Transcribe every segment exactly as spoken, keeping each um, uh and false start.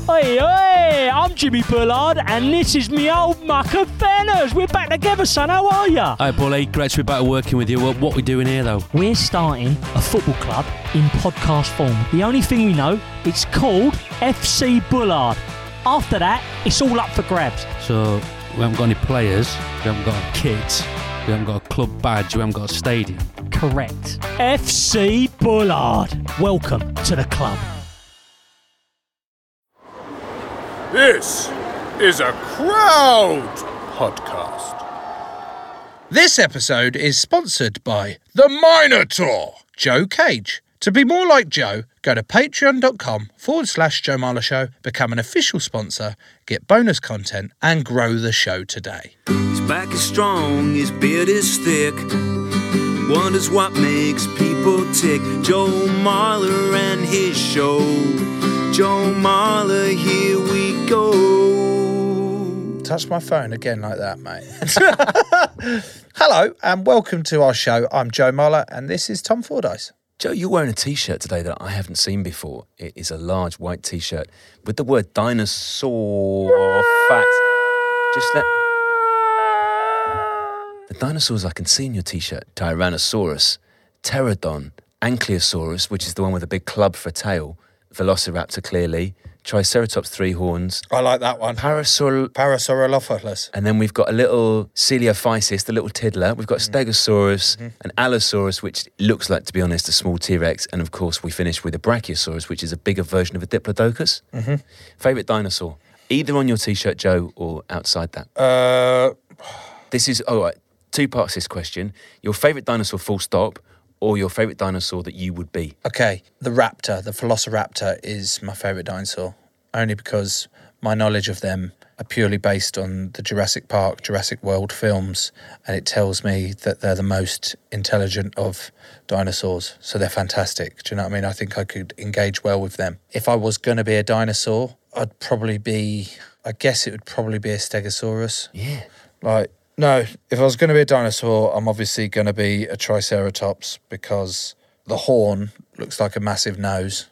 Oi, oi, I'm Jimmy Bullard, and this is me old mucker Fenners. We're back together, son. How are ya? Hi, Bully. Great to be back working with you. What, what are we doing here, though? We're starting a football club in podcast form. The only thing we know, it's called F C Bullard. After that, it's all up for grabs. So, we haven't got any players, we haven't got a kit, we haven't got a club badge, we haven't got a stadium. Correct. F C Bullard. Welcome to the club. This is a Crowd podcast. This episode is sponsored by The Minotaur, Joe Cage. To be more like Joe, go to patreon.com forward slash Joe Marler Show, become an official sponsor, get bonus content, and grow the show today. His back is strong, his beard is thick. Wonders what makes people tick. Joe Marler and his show. Joe Marler, here we go. Touch my phone again like that, mate. Hello, and welcome to our show. I'm Joe Marler, and this is Tom Fordyce. Joe, you're wearing a T-shirt today that I haven't seen before. It is a large white T-shirt with the word dinosaur fact. Just let... The dinosaurs I can see in your T-shirt: Tyrannosaurus, Pterodon, Ankylosaurus, which is the one with a big club for a tail, Velociraptor clearly, Triceratops three horns. I like that one. Parasaur... Parasaurolophus. And then we've got a little Coelophysis, the little tiddler. We've got Stegosaurus, mm-hmm. an Allosaurus, which looks like, to be honest, a small T-Rex. And of course, we finish with a Brachiosaurus, which is a bigger version of a Diplodocus. Mm-hmm. Favourite dinosaur? Either on your T-shirt, Joe, or outside that? Uh... This is, all right, two parts to this question. Your favourite dinosaur, full stop, or your favourite dinosaur that you would be? Okay, the raptor, the Velociraptor, is my favourite dinosaur, only because my knowledge of them are purely based on the Jurassic Park, Jurassic World films, and it tells me that they're the most intelligent of dinosaurs, so they're fantastic. Do you know what I mean? I think I could engage well with them. If I was going to be a dinosaur, I'd probably be, I guess it would probably be a Stegosaurus. Yeah. Like, no, if I was going to be a dinosaur, I'm obviously going to be a Triceratops because the horn looks like a massive nose.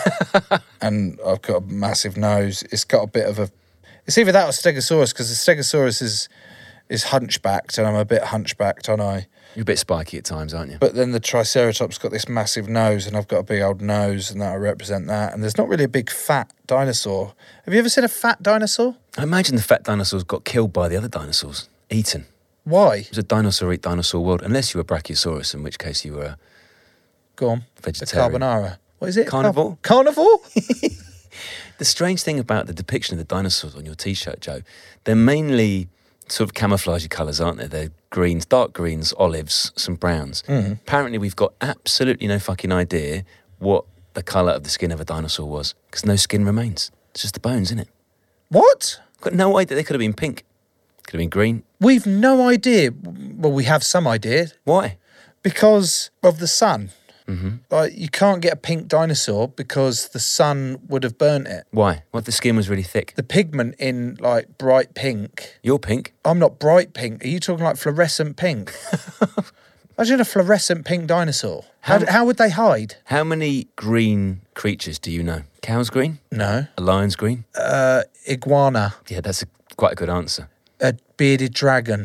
And I've got a massive nose. It's got a bit of a... It's either that or Stegosaurus, because the Stegosaurus is is hunchbacked, and I'm a bit hunchbacked, aren't I? You're a bit spiky at times, aren't you? But then the Triceratops got this massive nose, and I've got a big old nose, and that I represent that. And there's not really a big fat dinosaur. Have you ever seen a fat dinosaur? I imagine the fat dinosaurs got killed by the other dinosaurs. Eaten. Why? It was a dinosaur-eat-dinosaur world, unless you were Brachiosaurus, in which case you were a Go on. vegetarian. The carbonara. What is it? Carnivore? Carnivore? The strange thing about the depiction of the dinosaurs on your T-shirt, Joe, they're mainly sort of camouflagey colours, aren't they? They're greens, dark greens, olives, some browns. Mm. Apparently we've got absolutely no fucking idea what the colour of the skin of a dinosaur was, because no skin remains. It's just the bones, isn't it? What? Got no idea. They could have been pink. Could have been green. We've no idea. Well, we have some idea. Why? Because of the sun. Mm-hmm. Like, you can't get a pink dinosaur because the sun would have burnt it. Why? What if the skin was really thick? The pigment in, like, bright pink. You're pink. I'm not bright pink. Are you talking like fluorescent pink? Imagine a fluorescent pink dinosaur. How, how, how would they hide? How many green creatures do you know? Cow's green? No. A lion's green? Uh, iguana. Yeah, that's a, quite a good answer. A bearded dragon.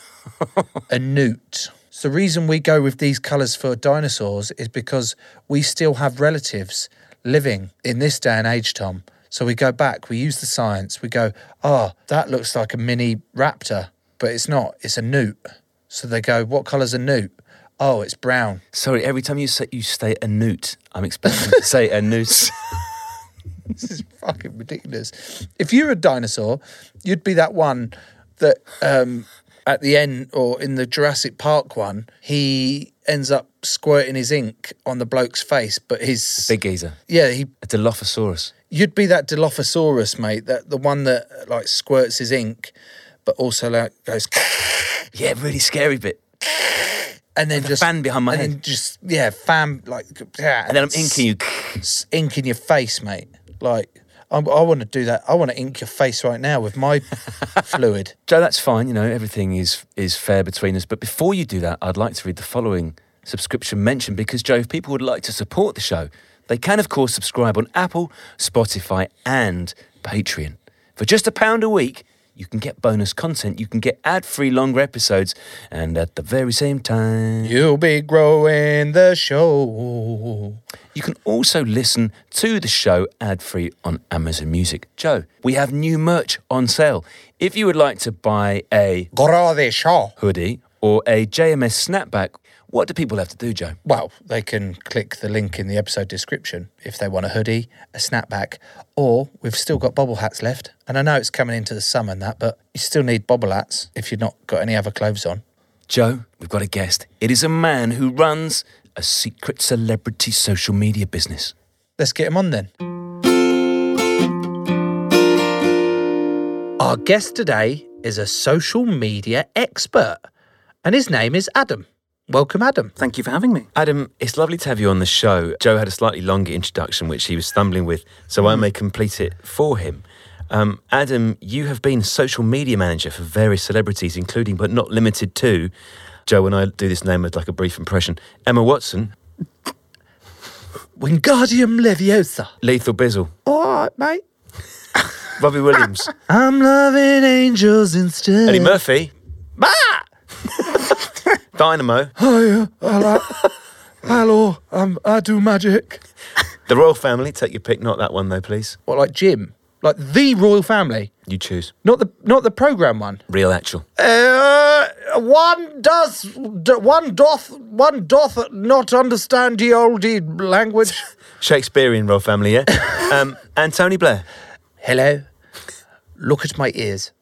A newt. So the reason we go with these colours for dinosaurs is because we still have relatives living in this day and age, Tom. So we go back, we use the science, we go, oh, that looks like a mini raptor, but it's not, it's a newt. So they go, what colour's a newt? Oh, it's brown. Sorry, every time you say you say a newt, I'm expecting to say a noose. This is fucking ridiculous. If you're a dinosaur, you'd be that one that um, at the end, or in the Jurassic Park one, he ends up squirting his ink on the bloke's face, but his... Big geezer. Yeah, he... A Dilophosaurus. You'd be that Dilophosaurus, mate, that the one that, like, squirts his ink, but also, like, goes... Yeah, really scary bit. And then With just... a fan behind my and head. then just, yeah, fan, like... Yeah, And then I'm inking you. Ink in your face, mate. Like... I, I want to do that. I want to ink your face right now with my fluid. Joe, that's fine. You know, everything is is fair between us. But before you do that, I'd like to read the following subscription mention because, Joe, if people would like to support the show, they can, of course, subscribe on Apple, Spotify and Patreon. For just a pound a week, you can get bonus content, you can get ad-free longer episodes, and at the very same time, You'll be growing the show. you can also listen to the show ad-free on Amazon Music. Joe, we have new merch on sale. If you would like to buy a Grow the show. hoodie or a J M S snapback, what do people have to do, Joe? Well, they can click the link in the episode description if they want a hoodie, a snapback, or we've still got bobble hats left. And I know it's coming into the summer and that, but you still need bobble hats if you've not got any other clothes on. Joe, we've got a guest. It is a man who runs a secret celebrity social media business. Let's get him on then. Our guest today is a social media expert, and his name is Adam. Welcome, Adam. Thank you for having me. Adam, it's lovely to have you on the show. Joe had a slightly longer introduction, which he was stumbling with, so I may complete it for him. Um, Adam, you have been social media manager for various celebrities, including but not limited to, Joe, when I do this name as like a brief impression, Emma Watson, Wingardium Leviosa. Lethal Bizzle, All right, mate. Robbie Williams, I'm loving angels instead. Eddie Murphy, Dynamo, Hiya, hello. Hello, um, I do magic. the Royal Family, take your pick, not that one though, please. What, like Jim? Like the royal family? You choose. Not the not the programme one? Real actual. Uh, one does, d- one doth, one doth not understand the oldie language. Shakespearean Royal Family, yeah? um, and Tony Blair. Hello. Look at my ears.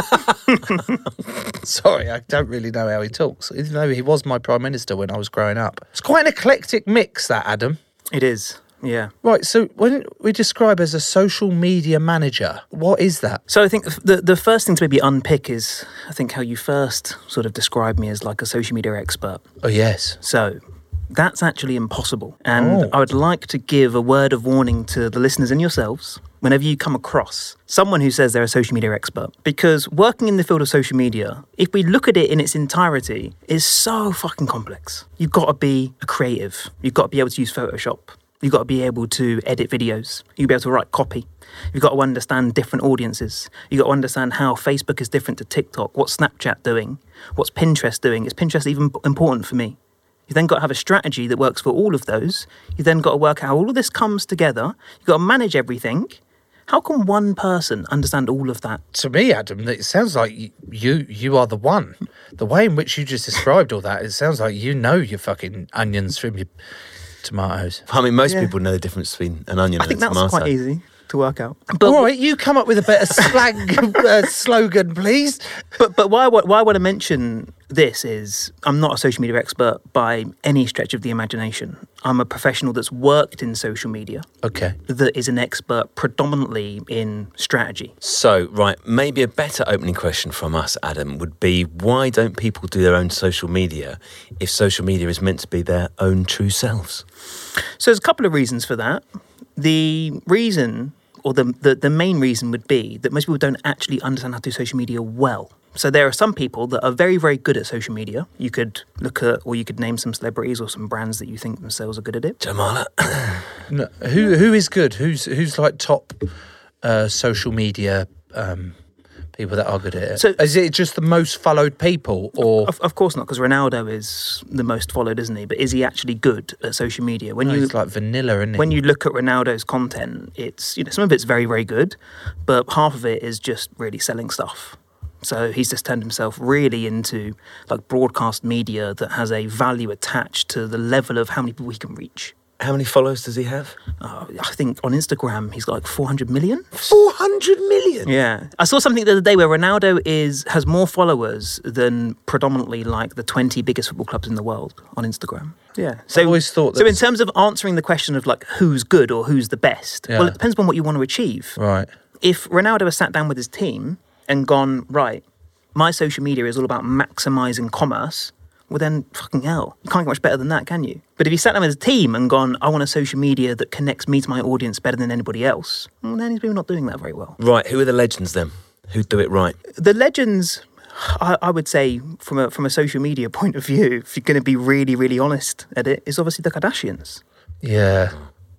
Sorry, I don't really know how he talks, even though he was my Prime Minister when I was growing up. It's quite an eclectic mix, that, Adam. It is, yeah. Right, so when we describe as a social media manager, what is that? So I think the the first thing to maybe unpick is, I think, how you first sort of described me as like a social media expert. Oh, yes. So that's actually impossible. And Oh. I would like to give a word of warning to the listeners and yourselves whenever you come across someone who says they're a social media expert. Because working in the field of social media, if we look at it in its entirety, is so fucking complex. You've got to be a creative. You've got to be able to use Photoshop. You've got to be able to edit videos. You've got to be able to write copy. You've got to understand different audiences. You've got to understand how Facebook is different to TikTok. What's Snapchat doing? What's Pinterest doing? Is Pinterest even important for me? You've then got to have a strategy that works for all of those. You've then got to work out how all of this comes together. You've got to manage everything. How can one person understand all of that? To me, Adam, it sounds like you, you you are the one. The way in which you just described all that, it sounds like you know your fucking onions from your tomatoes. I mean, most Yeah. people know the difference between an onion I and think a that's tomato. quite easy to work out. All right, you come up with a better slang uh, slogan, please. But but why I, wa- why I want to mention this is I'm not a social media expert by any stretch of the imagination. I'm a professional that's worked in social media Okay. that is an expert predominantly in strategy. So, right, maybe a better opening question from us, Adam, would be why don't people do their own social media if social media is meant to be their own true selves? So there's a couple of reasons for that. The reason, or the, the, the main reason would be that most people don't actually understand how to do social media well. So there are some people that are very, very good at social media. You could look at, or you could name some celebrities or some brands that you think themselves are good at it. Jamala. No, who who is good? Who's who's like top uh, social media um, people that are good at it? So- is it just the most followed people, or Of, of course not, because Ronaldo is the most followed, isn't he? But is he actually good at social media? When no, you it's like vanilla, isn't it? when you look at Ronaldo's content, it's, you know, some of it's very, very good, but half of it is just really selling stuff. So he's just turned himself really into like broadcast media that has a value attached to the level of how many people he can reach. How many followers does he have? Uh, I think on Instagram he's got like four hundred million. four hundred million? Yeah, I saw something the other day where Ronaldo is has more followers than predominantly like the twenty biggest football clubs in the world on Instagram. Yeah, so I always thought so. In that- terms of answering the question of like who's good or who's the best, well, Yeah. it depends on what you want to achieve. right. If Ronaldo has sat down with his team and gone, right, my social media is all about maximising commerce, well then, fucking hell, you can't get much better than that, can you? But if he sat down with his team and gone, I want a social media that connects me to my audience better than anybody else, well, then he's really not doing that very well. Right, who are the legends then? Who do it right? The legends, I, I would say, from a from a social media point of view, if you're going to be really, really honest at it, is obviously the Kardashians. Yeah.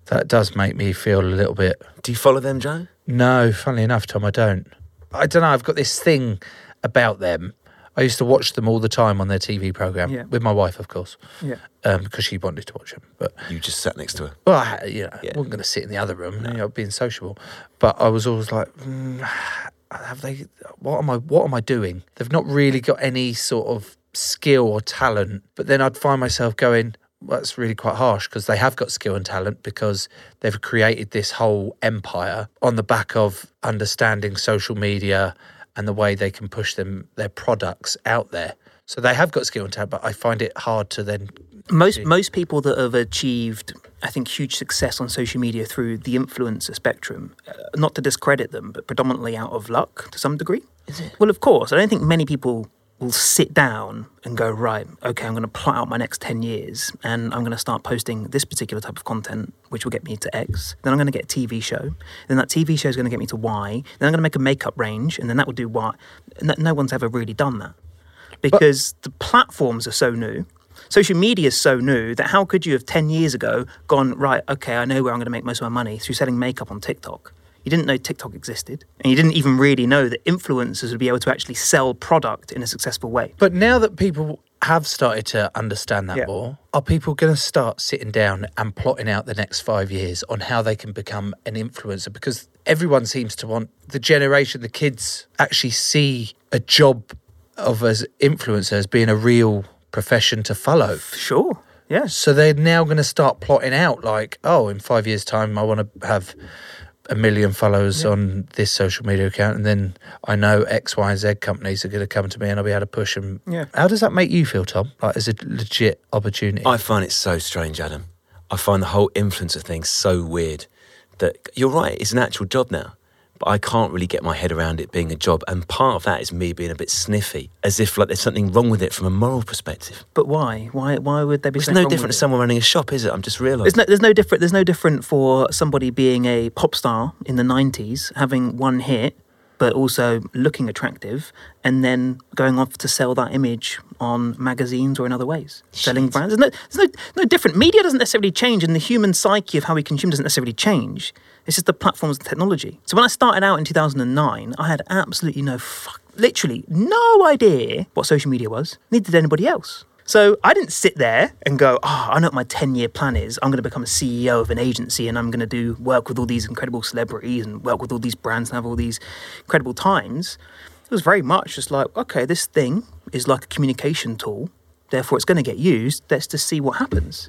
that does make me feel a little bit. Do you follow them, Joe? No, funnily enough, Tom, I don't. I don't know. I've got this thing about them. I used to watch them all the time on their T V programme, Yeah. with my wife, of course, Yeah. um, because she wanted to watch them. But You just sat next to her. well, I, you know, Yeah. I wasn't going to sit in the other room, you know, being sociable. But I was always like, mm, have they? What am I? What am I doing? They've not really got any sort of skill or talent. But then I'd find myself going, well, that's really quite harsh, because they have got skill and talent, because they've created this whole empire on the back of understanding social media and the way they can push them their products out there. So they have got skill and talent, but I find it hard to then. Most most people that have achieved, I think, huge success on social media through the influencer spectrum, uh, not to discredit them, but predominantly out of luck to some degree. Is it? Well, of course. I don't think many people will sit down and go, right, okay, I'm going to plot out my next ten years and I'm going to start posting this particular type of content, which will get me to X. Then I'm going to get a T V show. Then that T V show is going to get me to Y. Then I'm going to make a makeup range, and then that will do Y. No, no one's ever really done that, because but, the platforms are so new. Social media is so new that how could you have ten years ago gone, right, okay, I know where I'm going to make most of my money through selling makeup on TikTok. You didn't know TikTok existed, and you didn't even really know that influencers would be able to actually sell product in a successful way. But now that people have started to understand that Yeah. more, are people going to start sitting down and plotting out the next five years on how they can become an influencer? Because everyone seems to want, the generation, the kids actually see a job of as influencer as being a real profession to follow. Sure, yes. So they're now going to start plotting out like, oh, in five years' time, I want to have a million followers yeah. on this social media account, and then I know X, Y, and Z companies are going to come to me and I'll be able to push them. Yeah. How does that make you feel, Tom? Like, as a legit opportunity? I find it so strange, Adam. I find the whole influencer thing so weird that you're right, it's an actual job now. But I can't really get my head around it being a job. And part of that is me being a bit sniffy, as if like there's something wrong with it from a moral perspective. But why? Why Why would there be It's something no wrong different with to it? someone running a shop, is it? I'm just realising. There's no, there's no different. There's no different for somebody being a pop star in the nineties, having one hit, but also looking attractive, and then going off to sell that image on magazines or in other ways, selling brands. There's no, there's no, no different. Media doesn't necessarily change, and the human psyche of how we consume doesn't necessarily change. It's just the platforms and technology. So when I started out in two thousand nine, I had absolutely no fuck, literally no idea what social media was. Neither did anybody else. So I didn't sit there and go, oh, I know what my ten-year plan is. I'm going to become a C E O of an agency, and I'm going to do work with all these incredible celebrities and work with all these brands and have all these incredible times. It was very much just like, okay, this thing is like a communication tool. Therefore, it's going to get used. Let's just see what happens.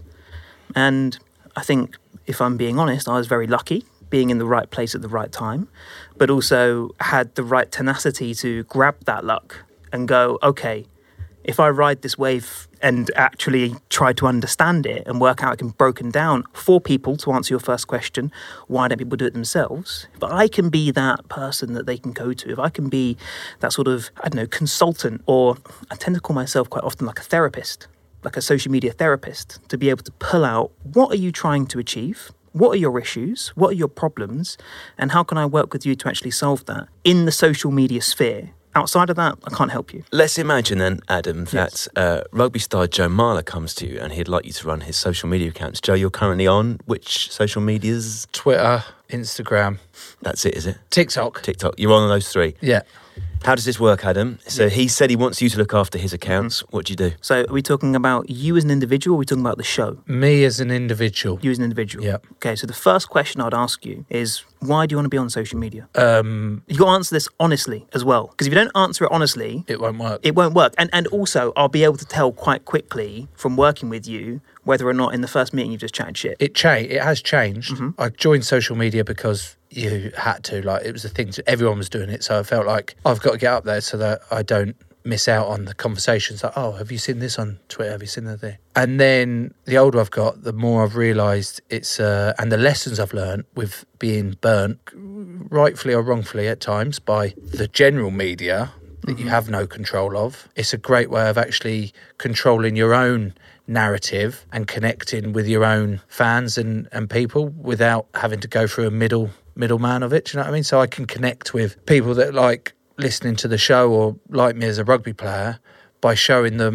And I think, if I'm being honest, I was very lucky being in the right place at the right time, but also had the right tenacity to grab that luck and go, okay, if I ride this wave and actually try to understand it and work out it can be broken down for people, to answer your first question, why don't people do it themselves? If I can be that person that they can go to, if I can be that sort of, I don't know, consultant, or I tend to call myself quite often like a therapist, like a social media therapist, to be able to pull out, what are you trying to achieve? What are your issues? What are your problems? And how can I work with you to actually solve that in the social media sphere? Outside of that, I can't help you. Let's imagine then, Adam, that Yes. uh, rugby star Joe Marler comes to you and he'd like you to run his social media accounts. Joe, you're currently on which social medias? Twitter, Instagram, That's it, is it? TikTok. TikTok. You're on those three. Yeah. How does this work, Adam? So he said he wants you to look after his accounts. What do you do? So are we talking about you as an individual, or are we talking about the show? Me as an individual. You as an individual. Yeah. Okay, so the first question I'd ask you is, why do you want to be on social media? Um, You've got to answer this honestly as well. Because if you don't answer it honestly, it won't work. it won't work. And and also, I'll be able to tell quite quickly from working with you whether or not in the first meeting you've just chatted shit. It cha- It has changed. Mm-hmm. I joined social media because you had to. Like, it was the thing. To, everyone was doing it, so I felt like I've got to get up there so that I don't miss out on the conversations. Like, oh, have you seen this on Twitter? Have you seen that thing? And then the older I've got, the more I've realised it's uh, and the lessons I've learned with being burnt, rightfully or wrongfully at times, by the general media that you have no control of. It's a great way of actually controlling your own narrative and connecting with your own fans and, and people without having to go through a middle middleman of it. Do you know what I mean? So I can connect with people that like listening to the show or like me as a rugby player by showing them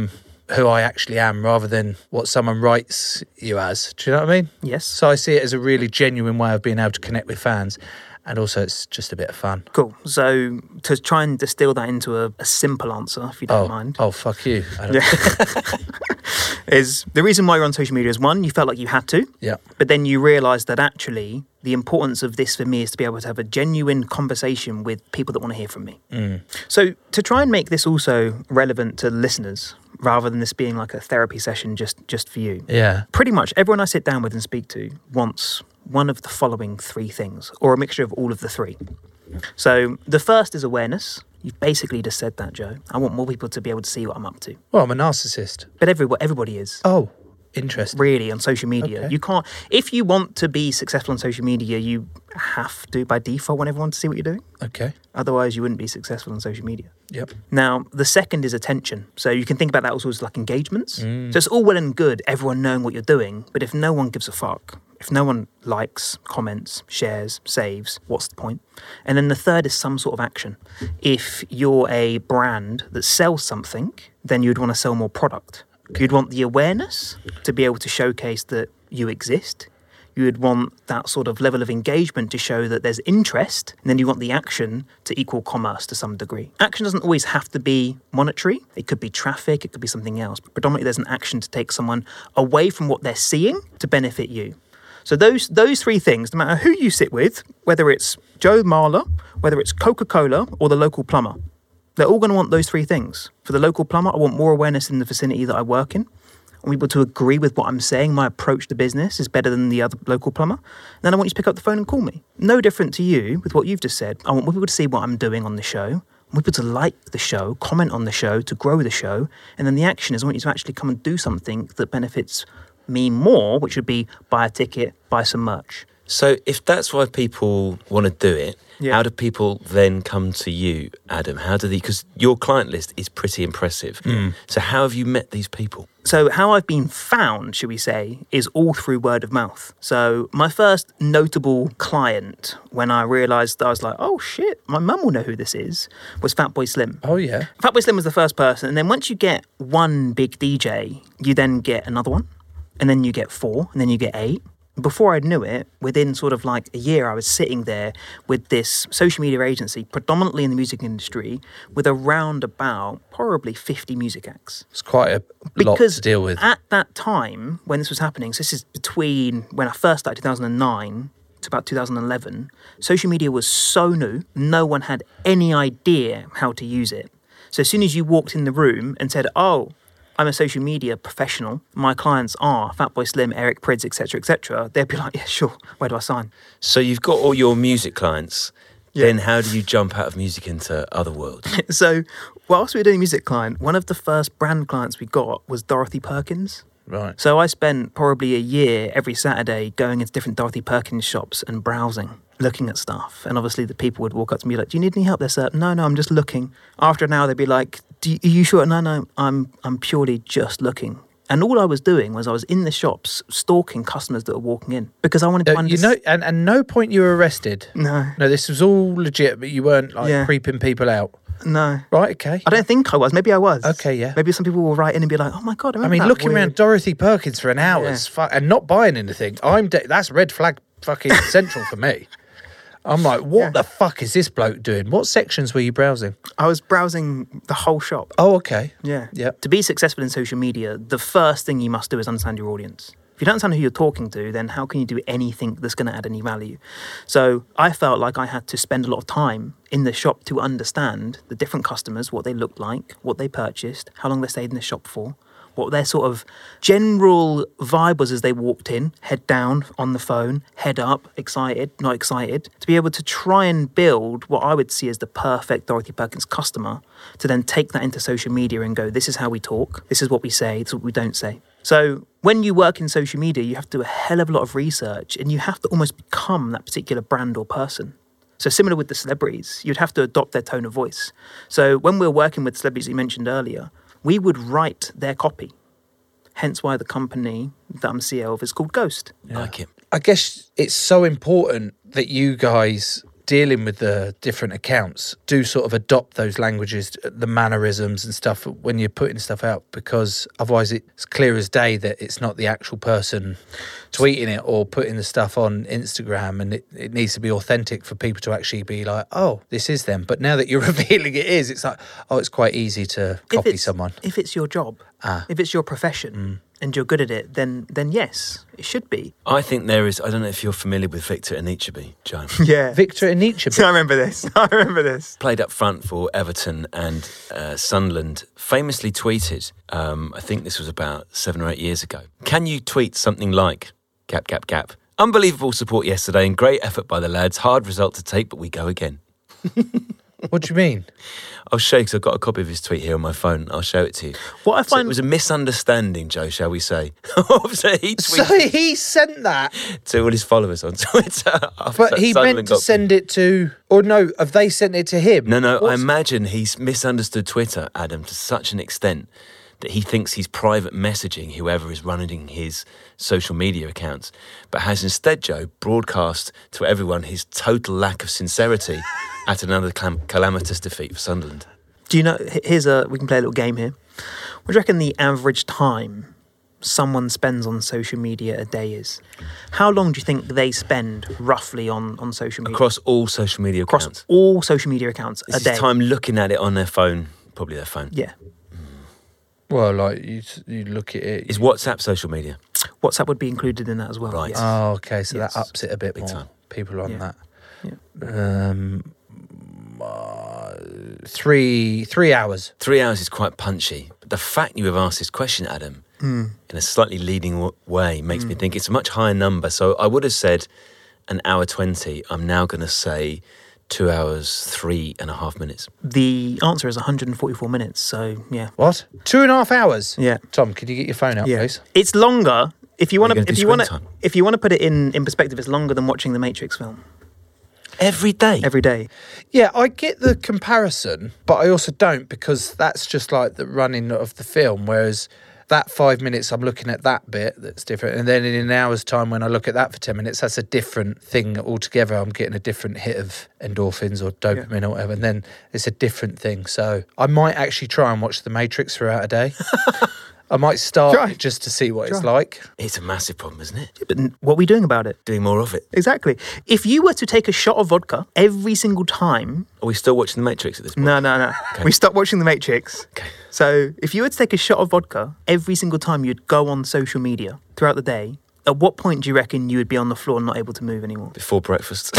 who I actually am rather than what someone writes you as. Do you know what I mean? Yes. So I see it as a really genuine way of being able to connect with fans. And also it's just a bit of fun. Cool. So to try and distill that into a, a simple answer, if you don't oh, mind. Oh, fuck you. I don't Yeah. is the reason why you're on social media is one, you felt like you had to. Yeah. But then you realised that actually the importance of this for me is to be able to have a genuine conversation with people that want to hear from me. Mm. So to try and make this also relevant to listeners, rather than this being like a therapy session just, just for you. Yeah. Pretty much everyone I sit down with and speak to wants one of the following three things, or a mixture of all of the three. So the first is awareness. You've basically just said that, Joe. I want more people to be able to see what I'm up to. Well, I'm a narcissist. But everybody, everybody is. Oh, interesting. Really, on social media. Okay. You can't, if you want to be successful on social media, you have to, by default, want everyone to see what you're doing. Okay. Otherwise, you wouldn't be successful on social media. Yep. Now, the second is attention. So you can think about that also as like engagements. Mm. So it's all well and good, everyone knowing what you're doing, but if no one gives a fuck, if no one likes, comments, shares, saves, what's the point? And then the third is some sort of action. If you're a brand that sells something, then you'd want to sell more product. You'd want the awareness to be able to showcase that you exist. You would want that sort of level of engagement to show that there's interest. And then you want the action to equal commerce to some degree. Action doesn't always have to be monetary. It could be traffic. It could be something else. But predominantly there's an action to take someone away from what they're seeing to benefit you. So those those three things, no matter who you sit with, whether it's Joe Marler, whether it's Coca-Cola or the local plumber, they're all going to want those three things. For the local plumber, I want more awareness in the vicinity that I work in. I want people to agree with what I'm saying. My approach to business is better than the other local plumber. And then I want you to pick up the phone and call me. No different to you with what you've just said. I want more people to see what I'm doing on the show. I want people to like the show, comment on the show, to grow the show. And then the action is I want you to actually come and do something that benefits me more, which would be buy a ticket, buy some merch. So if that's why people want to do it, Yeah. how do people then come to you, Adam? How do they, because your client list is pretty impressive. Mm. So how have you met these people? So how I've been found, should we say, is all through word of mouth. So my first notable client, when I realised that I was like, oh shit, my mum will know who this is, was Fatboy Slim. Oh, yeah. Fatboy Slim was the first person. And then once you get one big D J, you then get another one. And then you get four, and then you get eight. Before I knew it, within sort of like a year, I was sitting there with this social media agency, predominantly in the music industry, with around about probably fifty music acts. It's quite a lot Because to deal with. at that time, when this was happening, so this is between when I first started two thousand nine to about two thousand eleven, social media was so new, no one had any idea how to use it. So as soon as you walked in the room and said, oh, I'm a social media professional, my clients are Fatboy Slim, Eric Prydz, et cetera, et cetera, they'd be like, yeah, sure, where do I sign? So you've got all your music clients. Yeah. Then how do you jump out of music into other worlds? So whilst we were doing music client, one of the first brand clients we got was Dorothy Perkins. Right. So I spent probably a year every Saturday going into different Dorothy Perkins shops and browsing, looking at stuff. And obviously the people would walk up to me like, do you need any help there, sir? No, no, I'm just looking. After an hour, they'd be like, do you, are you sure? No, no, I'm, I'm purely just looking. And all I was doing was I was in the shops stalking customers that were walking in because I wanted to Uh, you understand. know, and, and no point you were arrested. No, No, this was all legit, but you weren't like Yeah. creeping people out. no. Right, okay. I don't think I was. Maybe I was. Okay, yeah. Maybe some people will write in and be like, oh my God, I I remember mean, that looking weird- around Dorothy Perkins for an hour is fu- and not buying anything, I'm de- that's red flag fucking central for me. I'm like, what Yeah. the fuck is this bloke doing? What sections were you browsing? I was browsing the whole shop. Oh, okay. Yeah. Yep. To be successful in social media, the first thing you must do is understand your audience. If you don't understand who you're talking to, then how can you do anything that's going to add any value? So I felt like I had to spend a lot of time in the shop to understand the different customers, what they looked like, what they purchased, how long they stayed in the shop for, what their sort of general vibe was as they walked in, head down on the phone, head up, excited, not excited, to be able to try and build what I would see as the perfect Dorothy Perkins customer, to then take that into social media and go, this is how we talk, this is what we say, this is what we don't say. So when you work in social media, you have to do a hell of a lot of research and you have to almost become that particular brand or person. So similar with the celebrities, you'd have to adopt their tone of voice. So when we're working with celebrities you mentioned earlier, we would write their copy. Hence why the company that I'm C E O of is called Ghost. Like it. I guess it's so important that you guys dealing with the different accounts, do sort of adopt those languages, the mannerisms and stuff when you're putting stuff out, because otherwise it's clear as day that it's not the actual person tweeting it or putting the stuff on Instagram, and it, it needs to be authentic for people to actually be like, oh, this is them. But now that you're revealing it is, it's like, oh, it's quite easy to copy if it's, someone. If it's your job, Ah. if it's your profession, Mm. and you're good at it, then then yes, it should be. I think there is, I don't know if you're familiar with Victor Anichebe, Joe. Yeah. Victor Anichebe. I remember this. I remember this. Played up front for Everton and uh, Sunderland, famously tweeted, um, I think this was about seven or eight years ago, can you tweet something like, gap, gap, gap, unbelievable support yesterday and great effort by the lads, hard result to take, but we go again. What do you mean? I'll show you, because I've got a copy of his tweet here on my phone. I'll show it to you. What I So find it was a misunderstanding, Joe, shall we say. so he So tweeted he sent that, to all his followers on Twitter. but he meant to send it to, or no, have they sent it to him? No, no, I What's- imagine he's misunderstood Twitter, Adam, to such an extent that he thinks he's private messaging whoever is running his social media accounts, but has instead, Joe, broadcast to everyone his total lack of sincerity at another clam- calamitous defeat for Sunderland. Do you know, h- here's a, we can play a little game here. What do you reckon the average time someone spends on social media a day is? How long do you think they spend roughly on, on social media? Across all social media Across accounts. all social media accounts This a day? is time looking at it on their phone, probably their phone. Yeah. Well, like, you, you look at it. Is WhatsApp social media? WhatsApp would be included in that as well. Right. Yes. Oh, okay, so Yes. that ups it a bit Big more. time. People on Yeah. that. Um, uh, three three hours. Three hours is quite punchy. But the fact you have asked this question, Adam, Hmm. in a slightly leading w- way makes me think it's a much higher number. So I would have said an hour twenty. I'm now going to say two hours, three and a half minutes. The answer is one hundred forty-four minutes. So yeah. What? Two and a half hours? Yeah. Tom, could you get your phone out, Yeah. please? It's longer. If you Are want you to, gonna if do you want to, screen time? if you want to put it in, in perspective, it's longer than watching the Matrix film Every day? every day. Yeah, I get the comparison, but I also don't, because that's just like the running of the film. Whereas that five minutes, I'm looking at that bit that's different. And then in an hour's time, when I look at that for ten minutes, that's a different thing altogether. I'm getting a different hit of endorphins or dopamine or whatever. And then it's a different thing. So I might actually try and watch The Matrix throughout a day. I might start Try. it just to see what it's Try. like. It's a massive problem, isn't it? But n- what are we doing about it? Doing more of it. Exactly. If you were to take a shot of vodka every single time, Are we still watching The Matrix at this point? no, no, no, we stopped watching The Matrix. Okay. So if you were to take a shot of vodka every single time you'd go on social media throughout the day, at what point do you reckon you would be on the floor and not able to move anymore? Before breakfast.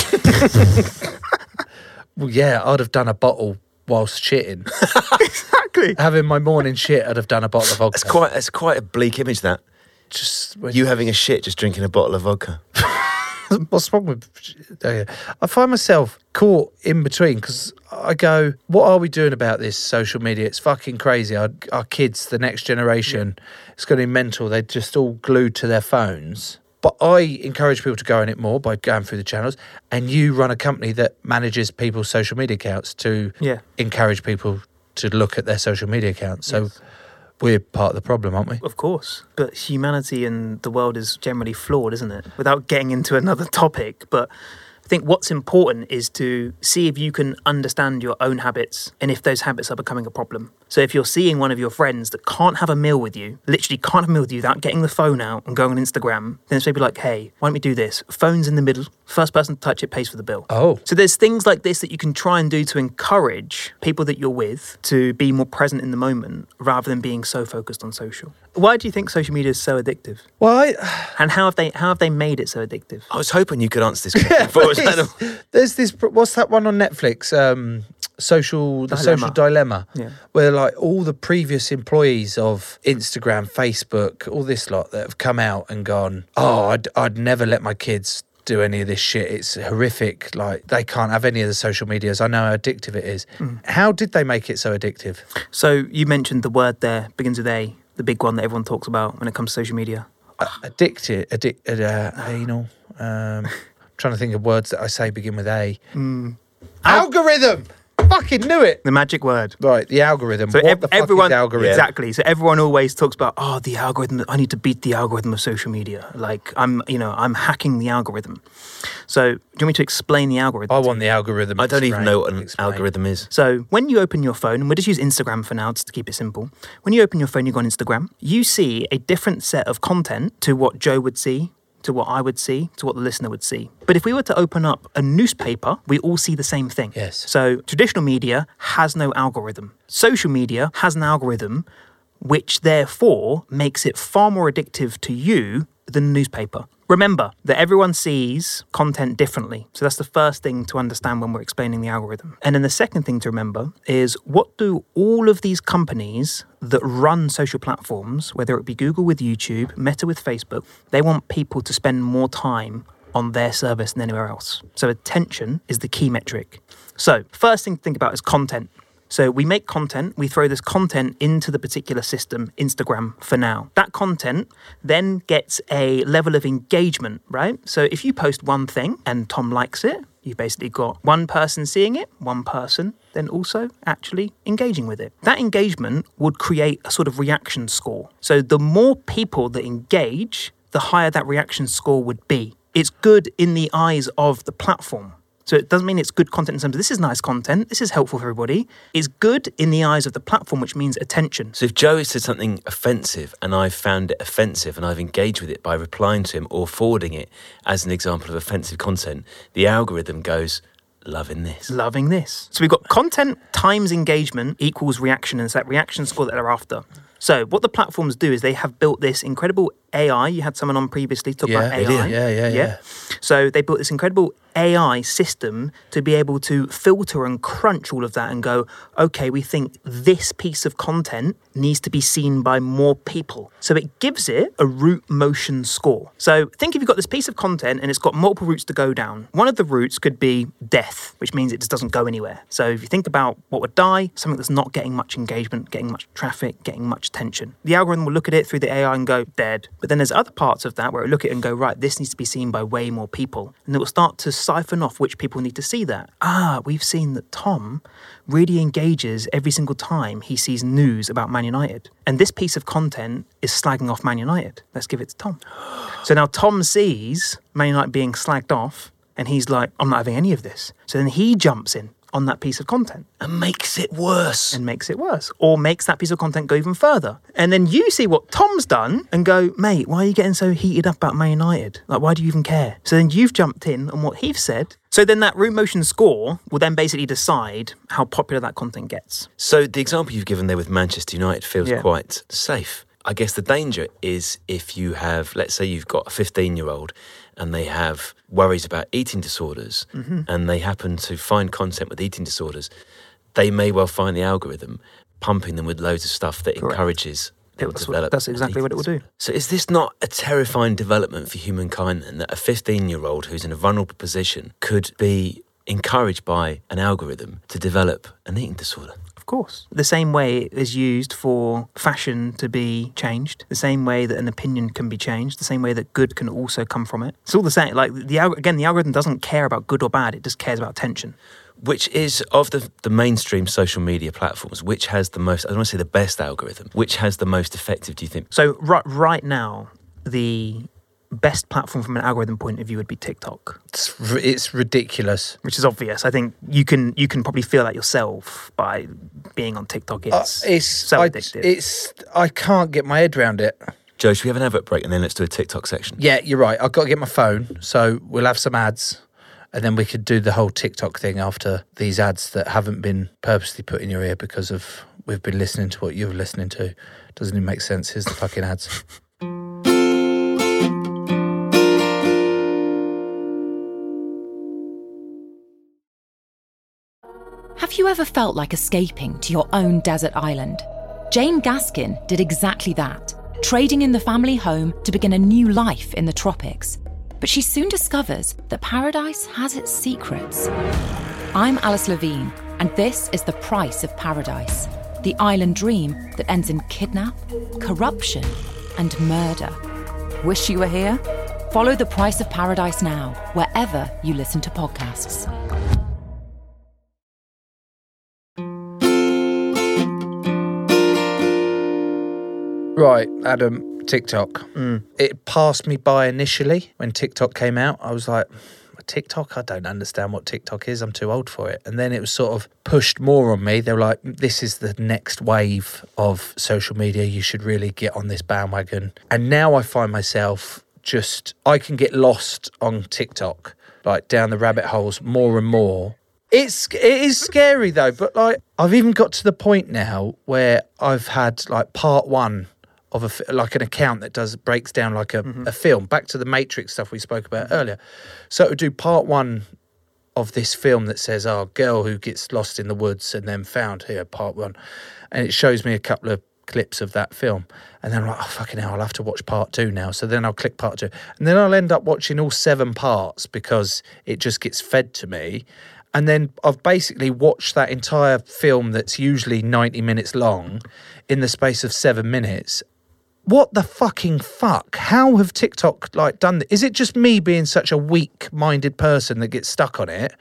Well, yeah, I'd have done a bottle whilst shitting. Exactly. Having my morning shit, I'd have done a bottle of vodka. That's quite, that's quite a bleak image, that. Just when You having a shit, just drinking a bottle of vodka. What's wrong with? uh, I find myself caught in between, because I go, "What are we doing about this social media? It's fucking crazy. Our, our kids, the next generation, it's going to be mental. They're just all glued to their phones." But I encourage people to go on it more by going through the channels. And you run a company that manages people's social media accounts to Yeah. encourage people to look at their social media accounts. So we're part of the problem, aren't we? Of course. But humanity and the world is generally flawed, isn't it? Without getting into another topic. But I think what's important is to see if you can understand your own habits and if those habits are becoming a problem. So if you're seeing one of your friends that can't have a meal with you, literally can't have a meal with you without getting the phone out and going on Instagram, then it's maybe like, hey, why don't we do this? Phone's in the middle. First person to touch it pays for the bill. Oh. So there's things like this that you can try and do to encourage people that you're with to be more present in the moment rather than being so focused on social. Why do you think social media is so addictive? Well, I, And how have they how have they made it so addictive? I was hoping you could answer this question before it was Adam. there's this. What's that one on Netflix? Um, social, the Dilemma. social dilemma. Yeah. Where like all the previous employees of Instagram, Facebook, all this lot that have come out and gone, oh, I'd, I'd never let my kids do any of this shit. It's horrific. Like they can't have any of the social medias. I know how addictive it is. How did they make it so addictive? So you mentioned the word there, begins with A, the big one that everyone talks about when it comes to social media. Uh, addicted, addicted, uh, anal. Um, trying to think of words that I say begin with A. Algorithm. fucking knew it. The magic word. Right, the algorithm. So what ev- the fuck everyone, is algorithm? exactly. So everyone always talks about, oh, the algorithm. I need to beat the algorithm of social media. Like I'm, you know, I'm hacking the algorithm. So do you want me to explain the algorithm? I want the algorithm. I don't even explained. know what an Explain. algorithm is. So when you open your phone, and we'll just use Instagram for now just to keep it simple. When you open your phone, you go on Instagram, you see a different set of content to what Joe would see, to what I would see, to what the listener would see. But if we were to open up a newspaper, we all see the same thing. Yes. So traditional media has no algorithm. Social media has an algorithm, which therefore makes it far more addictive to you than a newspaper. Remember that everyone sees content differently. So that's the first thing to understand when we're explaining the algorithm. And then the second thing to remember is, what do all of these companies that run social platforms, whether it be Google with YouTube, Meta with Facebook, they want people to spend more time on their service than anywhere else. So attention is the key metric. So first thing to think about is content. So we make content, we throw this content into the particular system, Instagram for now. That content then gets a level of engagement, right? So if you post one thing and Tom likes it, you've basically got one person seeing it, one person then also actually engaging with it. That engagement would create a sort of reaction score. So the more people that engage, the higher that reaction score would be. It's good in the eyes of the platform. So it doesn't mean it's good content in terms of this is nice content, this is helpful for everybody. It's good in the eyes of the platform, which means attention. So if Joe has said something offensive and I've found it offensive and I've engaged with it by replying to him or forwarding it as an example of offensive content, the algorithm goes, loving this. Loving this. So we've got content times engagement equals reaction, and it's that reaction score that they're after. So what the platforms do is they have built this incredible A I. You had someone on previously talk Yeah, about they A I. did. Yeah, yeah, yeah. So they built this incredible A I system to be able to filter and crunch all of that and go, okay, we think this piece of content needs to be seen by more people. So it gives it a route motion score. So think if you've got this piece of content and it's got multiple routes to go down. One of the routes could be death, which means it just doesn't go anywhere. So if you think about what would die, something that's not getting much engagement, getting much traffic, getting much attention. The algorithm will look at it through the A I and go, dead. But then there's other parts of that where it will look at it and go, right, this needs to be seen by way more people. And it will start to siphon off which people need to see that. Ah, we've seen that Tom really engages every single time he sees news about Man United. And this piece of content is slagging off Man United. Let's give it to Tom. So now Tom sees Man United being slagged off and he's like, I'm not having any of this. So then he jumps in on that piece of content. And makes it worse. And makes it worse. Or makes that piece of content go even further. And then you see what Tom's done and go, mate, why are you getting so heated up about Man United? Like, why do you even care? So then you've jumped in on what he's said. So then that route motion score will then basically decide how popular that content gets. So the example you've given there with Manchester United feels Yeah. quite safe. I guess the danger is if you have, let's say you've got a fifteen-year-old and they have worries about eating disorders Mm-hmm. and they happen to find content with eating disorders, they may well find the algorithm pumping them with loads of stuff that Correct. encourages them That's to what- develop. that's an exactly what it will eating do. disorder. So is this not a terrifying development for humankind, and that a fifteen-year-old who's in a vulnerable position could be encouraged by an algorithm to develop an eating disorder? Of course. The same way it is used for fashion to be changed, the same way that an opinion can be changed, the same way that good can also come from it. It's all the same. Like the alg- again, the algorithm doesn't care about good or bad. It just cares about attention. Which is, of the, the mainstream social media platforms, which has the most, I don't want to say the best algorithm, which has the most effective, do you think? So right right now, the best platform from an algorithm point of view would be TikTok, It's, r- it's ridiculous. which is obvious. I think you can you can probably feel that yourself by being on TikTok. It's, Uh, it's so I, addictive. it's I can't get my head around it. Joe, should we have an advert break and then let's do a TikTok section? Yeah, you're right. I've got to get my phone, so we'll have some ads, and then we could do the whole TikTok thing after these ads that haven't been purposely put in your ear because of we've been listening to what you're listening to. Doesn't even make sense. Here's the fucking ads. Have you ever felt like escaping to your own desert island? Jane Gaskin did exactly that, trading in the family home to begin a new life in the tropics. But she soon discovers that paradise has its secrets. I'm Alice Levine, and this is The Price of Paradise, the island dream that ends in kidnap, corruption, and murder. Wish you were here? Follow The Price of Paradise now, wherever you listen to podcasts. Right, Adam, TikTok. It passed me by initially when TikTok came out. I was like, TikTok? I don't understand what TikTok is. I'm too old for it. And then it was sort of pushed more on me. They were like, this is the next wave of social media. You should really get on this bandwagon. And now I find myself just, I can get lost on TikTok, like down the rabbit holes more and more. It's it is scary though, but like I've even got to the point now where I've had like part one of a f- like an account that does breaks down like a, mm-hmm. a film. Back to the Matrix stuff we spoke about mm-hmm. earlier. So it would do part one of this film that says, "Oh, girl who gets lost in the woods and then found here." Part one, and it shows me a couple of clips of that film, and then I'm like, "Oh fucking hell, I'll have to watch part two now." So then I'll click part two, and then I'll end up watching all seven parts because it just gets fed to me. And then I've basically watched that entire film that's usually ninety minutes long in the space of seven minutes. What the fucking fuck? How have TikTok like done this? Is it just me being such a weak-minded person that gets stuck on it?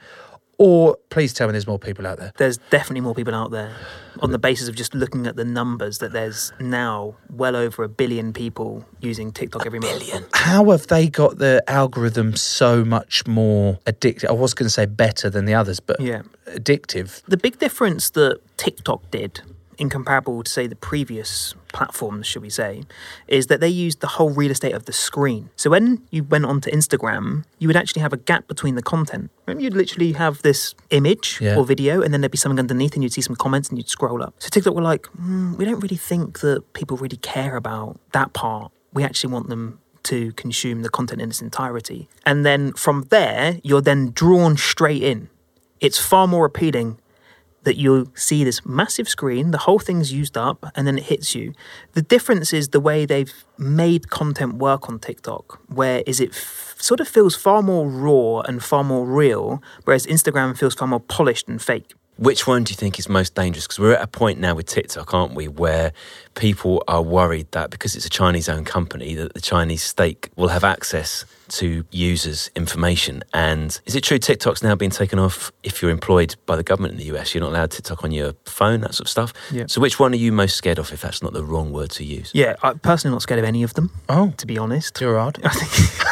Or please tell me there's more people out there. There's definitely more people out there on the basis of just looking at the numbers that there's now well over a billion people using TikTok every month. Billion. How have they got the algorithm so much more addictive? I was going to say better than the others, but yeah. addictive. The big difference that TikTok did in comparable to, say, the previous platforms, should we say, is that they used the whole real estate of the screen. So when you went onto Instagram, you would actually have a gap between the content. Remember, you'd literally have this image yeah. or video, and then there'd be something underneath, and you'd see some comments, and you'd scroll up. So TikTok were like, mm, we don't really think that people really care about that part. We actually want them to consume the content in its entirety. And then from there, you're then drawn straight in. It's far more appealing that you see this massive screen, the whole thing's used up, and then it hits you. The difference is the way they've made content work on TikTok, where is it f- sort of feels far more raw and far more real, whereas Instagram feels far more polished and fake. Which one do you think is most dangerous? Because we're at a point now with TikTok, aren't we, where people are worried that because it's a Chinese-owned company, that the Chinese state will have access to users' information. And is it true TikTok's now been taken off if you're employed by the government in the U S? You're not allowed TikTok on your phone, that sort of stuff? Yeah. So which one are you most scared of, if that's not the wrong word to use? Yeah, I'm personally not scared of any of them, oh, to be honest. You're odd. I think...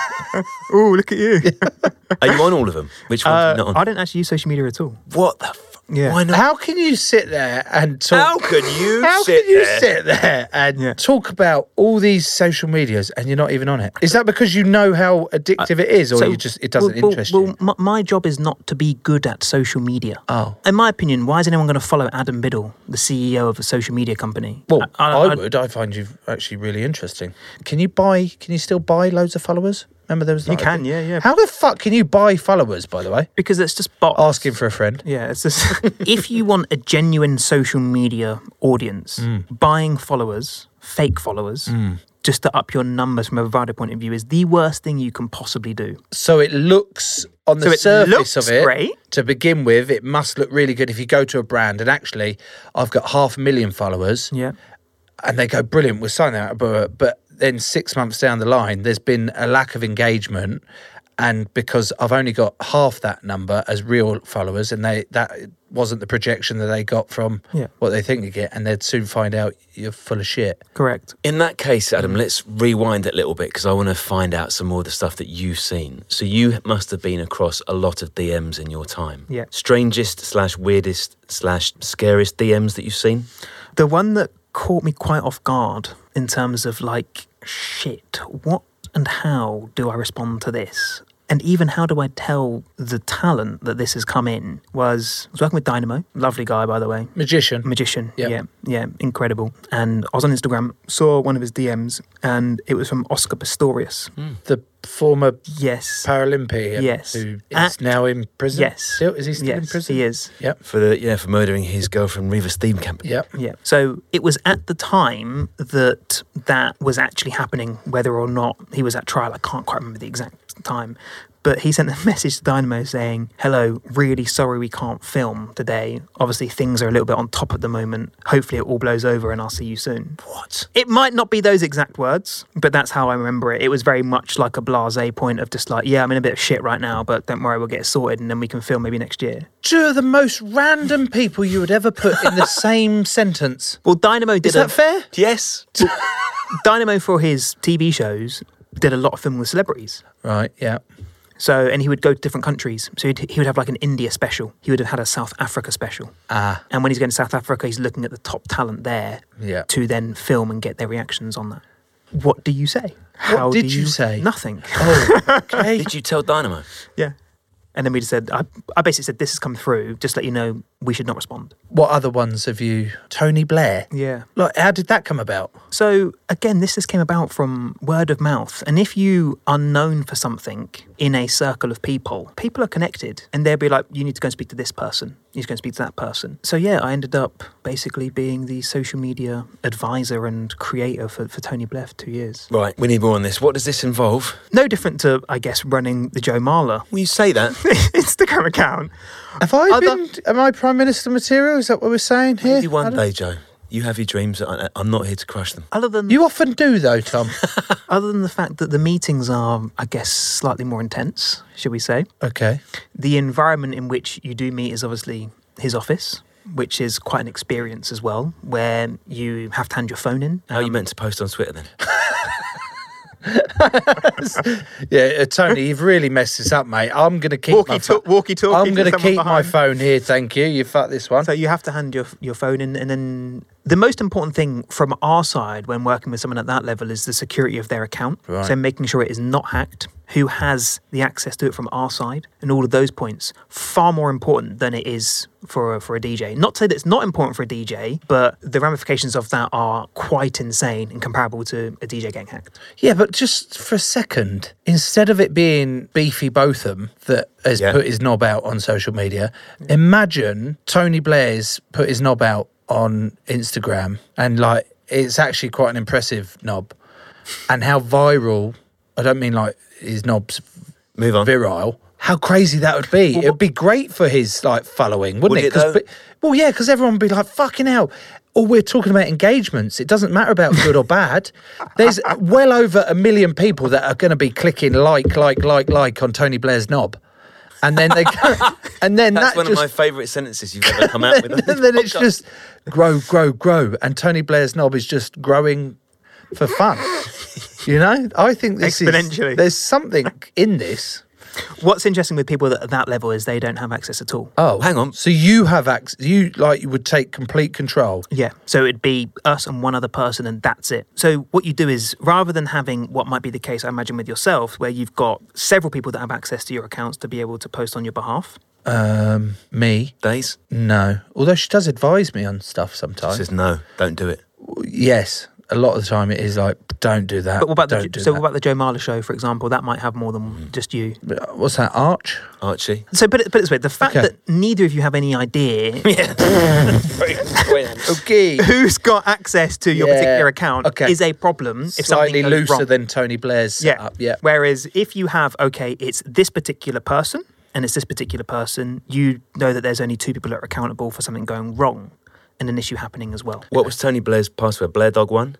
Oh, look at you. Are you on all of them? Which ones uh, are you not on? I don't actually use social media at all. What the fuck? Yeah. Why not? How can you sit there and talk? How can you How sit can you there? sit there and Yeah. talk about all these social medias and you're not even on it? Is that because you know how addictive it is, or So, you just it doesn't well, interest well, you? Well, my, my job is not to be good at social media. Oh. In my opinion, why is anyone going to follow Adam Biddle, the C E O of a social media company? Well, I, I- I- would. I find you actually really interesting. Can you buy? Can you still buy loads of followers? Remember there was. You like- can, yeah, yeah. How the fuck can you buy followers? By the way, Because it's just bots. asking for a friend. Yeah, it's just if you want a genuine social media audience, Mm. buying followers, fake followers, just to up your numbers from a provider point of view is the worst thing you can possibly do. So it looks on the So it surface looks of it great. to begin with. It must look really good if you go to a brand and actually, I've got half a million followers. Yeah. And they go, brilliant, we'll sign that. But, but then six months down the line, there's been a lack of engagement. And because I've only got half that number as real followers, and they that wasn't the projection that they got from Yeah. what they think you get, and they'd soon find out you're full of shit. Correct. In that case, Adam, let's rewind it a little bit because I want to find out some more of the stuff that you've seen. So you must have been across a lot of D Ms in your time. Yeah. Strangest slash weirdest slash scariest D Ms that you've seen? The one that caught me quite off guard in terms of like, shit, what and how do I respond to this? And even how do I tell the talent that this has come in was, I was working with Dynamo, lovely guy, by the way. Magician. Magician, Yep. yeah, yeah, incredible. And I was on Instagram, saw one of his D Ms, and it was from Oscar Pistorius. The former Yes. Paralympian Yes. who is Uh, now in prison. Yes. Still? Is he still yes, in prison? he is. Yep. For the yeah, for murdering his girlfriend Reva Steenkamp. Yep. Yeah. So it was at the time that that was actually happening, whether or not he was at trial. I can't quite remember the exact time. But he sent a message to Dynamo saying, hello, really sorry we can't film today. Obviously, things are a little bit on top at the moment. Hopefully it all blows over and I'll see you soon. What? It might not be those exact words, but that's how I remember it. It was very much like a blasé point of just like, yeah, I'm in a bit of shit right now, but don't worry, we'll get it sorted and then we can film maybe next year. Two of the most random people you would ever put in the same sentence. Well, Dynamo did Is that a, fair? Yes. Dynamo for his T V shows did a lot of filming with celebrities. Right, yeah. So, and he would go to different countries. So he'd, he would have like an India special. He would have had a South Africa special. Ah. And when he's going to South Africa, he's looking at the top talent there Yeah. to then film and get their reactions on that. What do you say? What did do you say? Nothing. Oh, okay. Did you tell Dynamo? Yeah. And then we just said, I, I basically said, this has come through. Just let you know, we should not respond. What other ones have you? Tony Blair? Yeah. Like, how did that come about? So again, this just came about from word of mouth. And if you are known for something in a circle of people, people are connected and they'll be like, you need to go and speak to this person. You need to go and speak to that person. So yeah, I ended up basically being the social media advisor and creator for, for Tony Blair for two years. Right, we need more on this. What does this involve? No different to, I guess, running the Joe Marler Will you say that? Instagram account. Have I Other- been? Am I Prime Minister material? Is that what we're saying here? Maybe I one don't- day, Joe. You have your dreams. I- I'm not here to crush them. Other than You often do, though, Tom. other than the fact that the meetings are, I guess, slightly more intense, should we say? Okay. The environment in which you do meet is obviously his office, which is quite an experience as well, where you have to hand your phone in. How are you Um, meant to post on Twitter then? Yeah, uh, Tony, you've really messed this up, mate. I'm going to keep Walkie my talk- pho- walkie talkie I'm to going to someone keep my behind. phone here, thank you. You fucked this one. So you have to hand your your phone in, and then the most important thing from our side when working with someone at that level is the security of their account. Right. So making sure it is not hacked, who has the access to it from our side, and all of those points, far more important than it is for a, for a D J. Not to say that it's not important for a D J, but the ramifications of that are quite insane and comparable to a D J getting hacked. Yeah, but just for a second, instead of it being Beefy Botham that has Yeah. put his knob out on social media, imagine Tony Blair's put his knob out on Instagram and like it's actually quite an impressive knob. And how viral, I don't mean like his knob's Move on. virile. How crazy that would be. It would be great for his like following, wouldn't Would it? it 'Cause though? be- well, yeah, because everyone would be like, fucking hell. Or we're talking about engagements. It doesn't matter about good or bad. There's well over a million people that are going to be clicking like, like, like, like on Tony Blair's knob. And then they go, and then That's that one just, of my favourite sentences you've ever come out with. on and this then it's podcast. just grow, grow, grow. And Tony Blair's knob is just growing for fun. You know, I think this Exponentially. is, there's something in this. What's interesting with people that at that level is they don't have access at all. Oh, hang on. So you have access, you like, you would take complete control. Yeah, so it'd be us and one other person and that's it. So what you do is, rather than having what might be the case, I imagine, with yourself, where you've got several people that have access to your accounts to be able to post on your behalf. Um, me? Days? No. Although she does advise me on stuff She sometimes. says, no, don't do it. Yes. A lot of the time it is like, don't do that. But what about don't the, do so that. what about the Joe Marler show, for example? That might have more than just you. What's that, Arch? Archie? So put it, put it this way, the fact Okay. that neither of you have any idea Okay. who's got access to your Yeah, particular account okay. is a problem if Slightly something goes looser wrong. than Tony Blair's Yeah. setup. Yeah. Whereas if you have, okay, it's this particular person and it's this particular person, you know that there's only two people that are accountable for something going wrong and an issue happening as well. What was Tony Blair's password? Blair Dog one?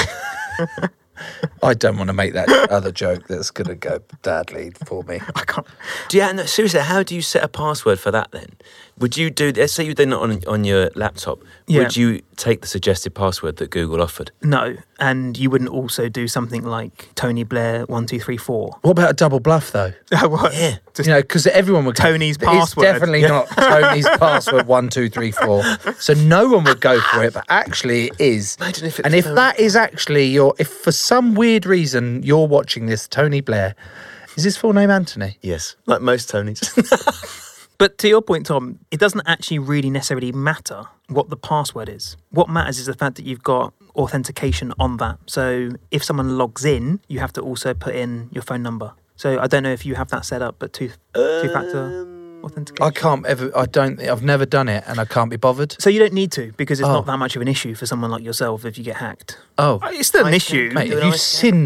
I don't want to make that other joke that's going to go badly for me. I can't. Do you, no, seriously, how do you set a password for that then? Would you do, let's say you did it on, on your laptop, Yeah. would you take the suggested password that Google offered? No, and you wouldn't also do something like Tony Blair one two three four. What about a double bluff though? What? Yeah. Just You know, because everyone would go, Tony's It's password." definitely not Tony's password one two three four. So no one would go for it, but actually it is. Imagine if it's and if Tony. that is actually your, if for some weird reason you're watching this, Tony Blair, is his full name Anthony? Yes, like most Tonys. But to your point, Tom, it doesn't actually really necessarily matter what the password is. What matters is the fact that you've got authentication on that. So if someone logs in, you have to also put in your phone number. So I don't know if you have that set up, but two two-factor authentication. I can't ever, I don't, I've never done it and I can't be bothered. So you don't need to, because it's Oh. not that much of an issue for someone like yourself if you get hacked. Oh. It's still an I issue. Mate, do if an you ice sin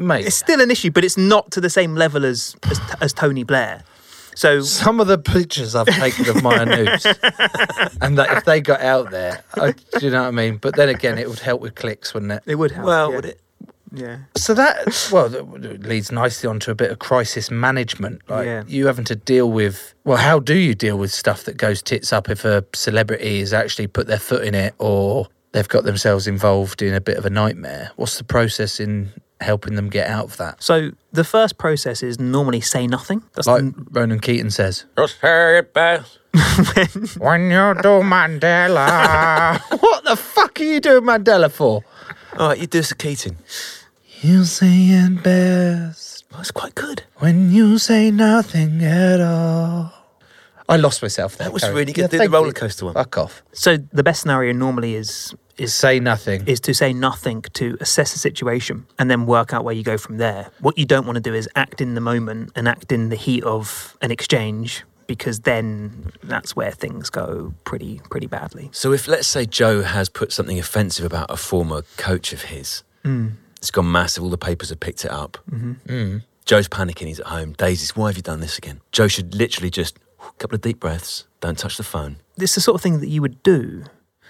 Mate. It's still an issue, but it's not to the same level as as, as Tony Blair. So some of the pictures I've taken of Maya News, and that if they got out there, I, do you know what I mean? But then again, it would help with clicks, wouldn't it? It would help. Well, yeah. would it? Yeah. So that, well, that leads nicely onto a bit of crisis management. Like Yeah. you having to deal with, well, how do you deal with stuff that goes tits up if a celebrity has actually put their foot in it or they've got themselves involved in a bit of a nightmare? What's the process in helping them get out of that? So the first process is normally say nothing. That's Like the, Ronan Keating says, Just say it best. when you do Mandela. What the fuck are you doing Mandela for? All right, you do Sir Keating. You say it best That's quite good. when you say nothing at all. I lost myself there. That was Karen. really good. Do the thank roller you. coaster one. Fuck off. so the best scenario normally is is Say nothing. is to say nothing, to assess the situation and then work out where you go from there. What you don't want to do is act in the moment and act in the heat of an exchange, because then that's where things go pretty pretty badly. So if, let's say, Joe has put something offensive about a former coach of his, Mm. it's gone massive, all the papers have picked it up. Mm-hmm. Joe's panicking, he's at home. Daisy's, why have you done this again? Joe should literally just, a couple of deep breaths, don't touch the phone. It's the sort of thing that you would do.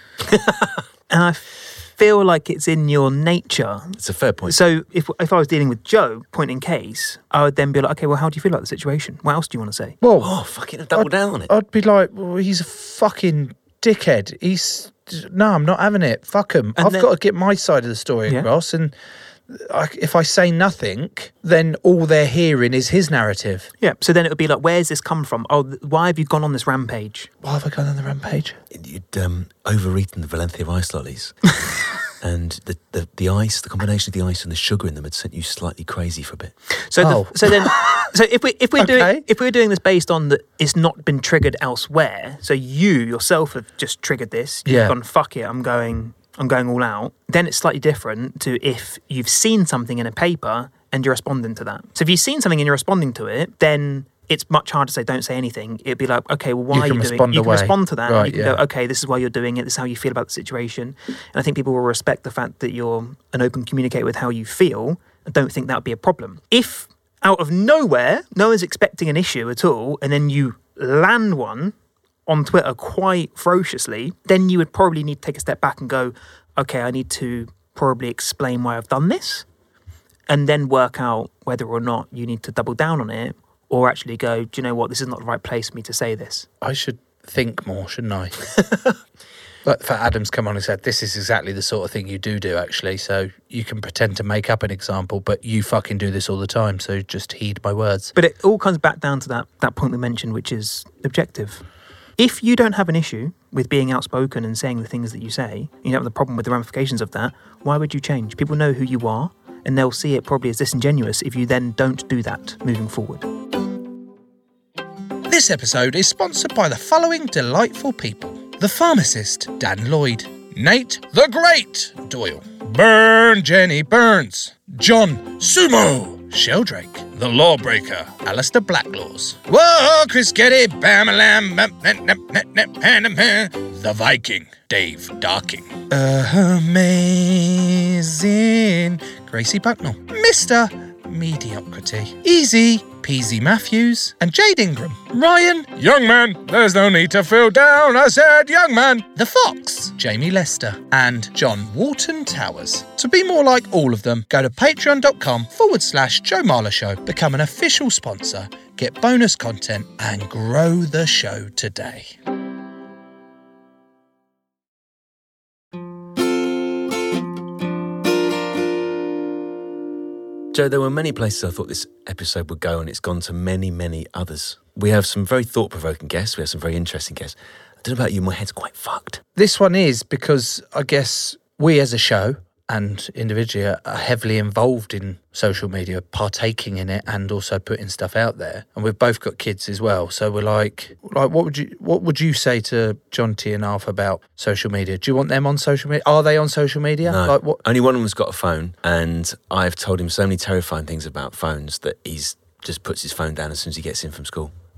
And I feel like it's in your nature. It's a fair point. So if if I was dealing with Joe, point in case, I would then be like, okay, well, how do you feel about the situation? What else do you want to say? Well, Oh, fucking double down on it. I'd be like, well, he's a fucking dickhead. He's no, I'm not having it. Fuck him. And I've then- got to get my side of the story Yeah. across. And I, if I say nothing, then all they're hearing is his narrative. Yeah. So then it would be like, where's this come from? Oh, th- why have you gone on this rampage? Why have I gone on the rampage? You'd um, overeaten the Valencia ice lollies. And the, the, the ice, the combination of the ice and the sugar in them had sent you slightly crazy for a bit. So Oh. the, so then so if we if we're Okay. doing if we're doing this based on that it's not been triggered elsewhere, so you yourself have just triggered this, you've Yeah. gone fuck it, I'm going I'm going all out, then it's slightly different to if you've seen something in a paper and you're responding to that. So if you've seen something and you're responding to it, then it's much harder to say don't say anything. It'd be like, okay, well, why You are can you doing respond it? You can away. respond to that. Right, you can yeah. go, okay, this is why you're doing it. This is how you feel about the situation. And I think people will respect the fact that you're an open communicator with how you feel. I don't think that would be a problem. If out of nowhere, no one's expecting an issue at all, and then you land one on Twitter quite ferociously, then you would probably need to take a step back and go, okay, I need to probably explain why I've done this, and then work out whether or not you need to double down on it, or actually go, do you know what, this is not the right place for me to say this. I should think more, shouldn't I? Like for Adam's come on and said, this is exactly the sort of thing you do do, actually. So you can pretend to make up an example, but you fucking do this all the time. So just heed my words. But it all comes back down to that that point we mentioned, which is objective. If you don't have an issue with being outspoken and saying the things that you say, you don't have the problem with the ramifications of that, why would you change? People know who you are, and they'll see it probably as disingenuous if you then don't do that moving forward. This episode is sponsored by the following delightful people. The pharmacist, Dan Lloyd. Nate the Great Doyle. Burn Jenny Burns. John Sumo Sheldrake. The Lawbreaker, Alistair Blacklaws. Whoa, Chris Getty, Bam-a-lam, bam, bam, bam, bam, bam, bam, bam. The Viking, Dave Darking. Amazing, Gracie Bucknell. Mister Mediocrity. Easy Peasy Matthews. And Jade Ingram. Ryan. Young man, there's no need to feel down. I said, young man. The Fox, Jamie Lester, and John Walton Towers. To be more like all of them, go to patreon.com forward slash Joe Marler Show, become an official sponsor, get bonus content, and grow the show today. Joe, there were many places I thought this episode would go, and it's gone to many, many others. We have some very thought-provoking guests. We have some very interesting guests. I don't know about you, my head's quite fucked. This one is because I guess we as a show and individually are are heavily involved in social media, partaking in it and also putting stuff out there. And we've both got kids as well. So we're like, like what would you what would you say to John T and Alf about social media? Do you want them on social media? Are they on social media? No, Like what? only one of them's got a phone, and I've told him so many terrifying things about phones that he's just puts his phone down as soon as he gets in from school.